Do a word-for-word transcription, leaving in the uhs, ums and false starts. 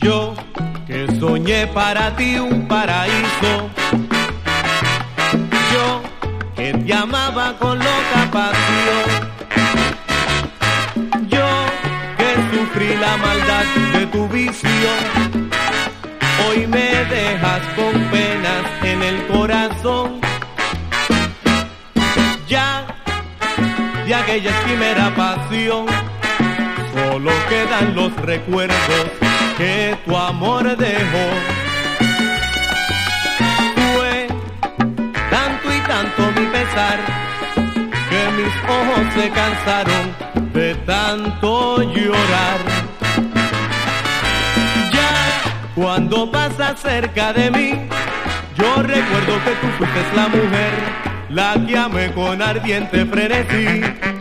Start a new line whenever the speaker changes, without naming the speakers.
Yo que soñé para ti un paraíso, yo que te amaba con loca pasión, yo que sufrí la maldad de tu vicio, hoy me dejas con penas en el corazón. Ya de aquella efímera pasión solo quedan los recuerdos que tu amor dejó. Fue tanto y tanto mi pesar que mis ojos se cansaron de tanto llorar. Ya cuando pasas cerca de mí, yo recuerdo que tú fuiste la mujer, la que amé con ardiente frenesí.